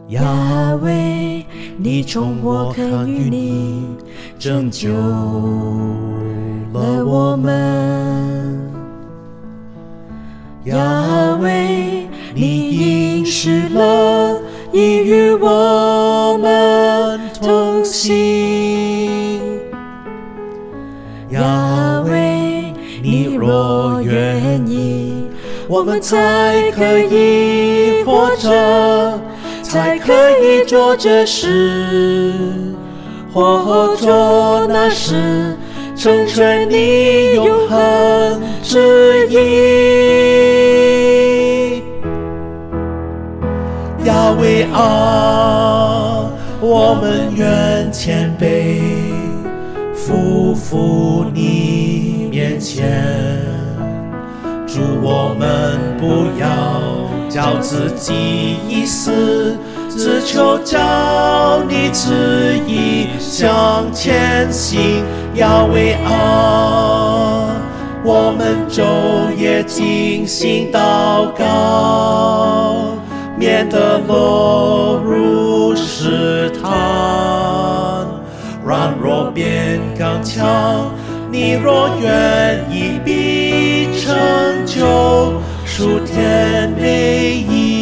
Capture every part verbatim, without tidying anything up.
亚威，你宠我肯与你拯救了我们。亚威，你应许了，已与我们同行。亚威，你若愿意，我们才可以活着，才可以做这事，或做那事，成全你永恒旨意。亚威啊，我们愿谦卑，匍匐你面前。主，我们不要叫自己意思，只求照你旨意向前行。亚威啊，我们昼夜精心祷告，免得落入试探。软弱变刚强，你若愿意，必成就属天美意。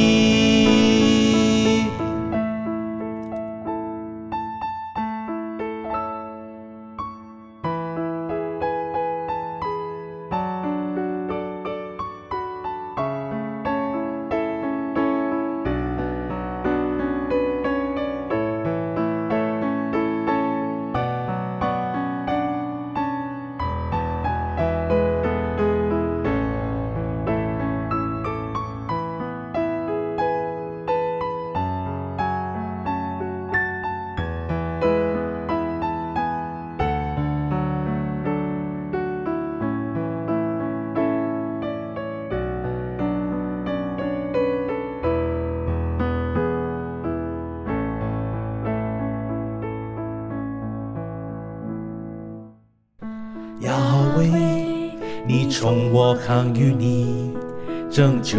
亚威，你宠我抗与你拯救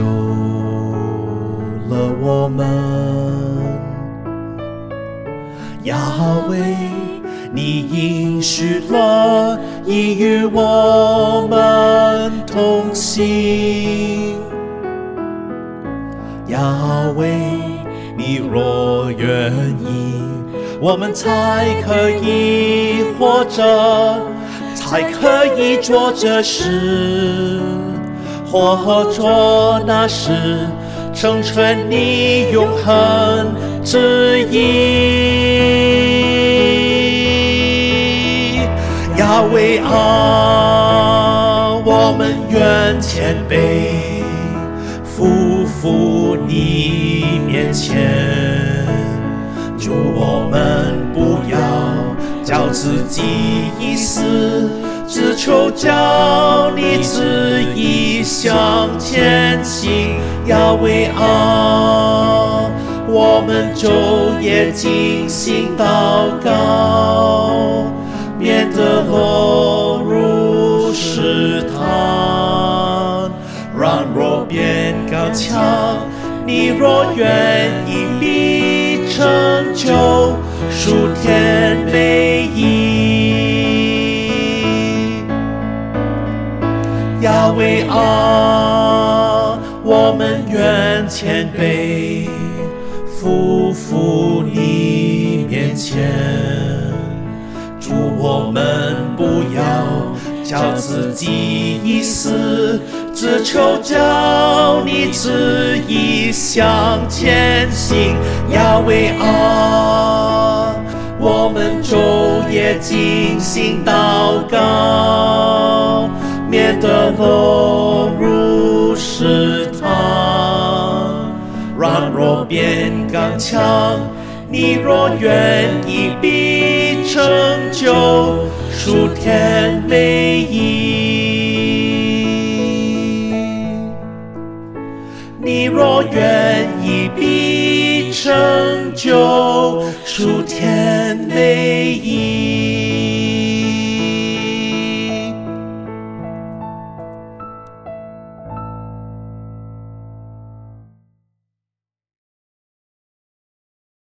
了我们。亚威，你应许了，已与我们同行。亚威，你若愿意，我们才可以活着，才可以做这事，或做那事，成全你永恒旨意。亚威啊，我们愿谦卑，匍匐你面前。主，我们不要叫自己意思，只求照你旨意向前行。亚威啊，我们昼夜精心祷告，免得落入试探。软弱变刚强，你若愿意，必成就属天美意。亚威啊，我们愿谦卑，匍匐你面前。主，我们不要叫自己意思，只求照你旨意向前行。亚威啊，我们昼夜精心祷告，免得落入试探。软弱变刚强，你若愿意，必成就属天美意。你若愿意，必成就属天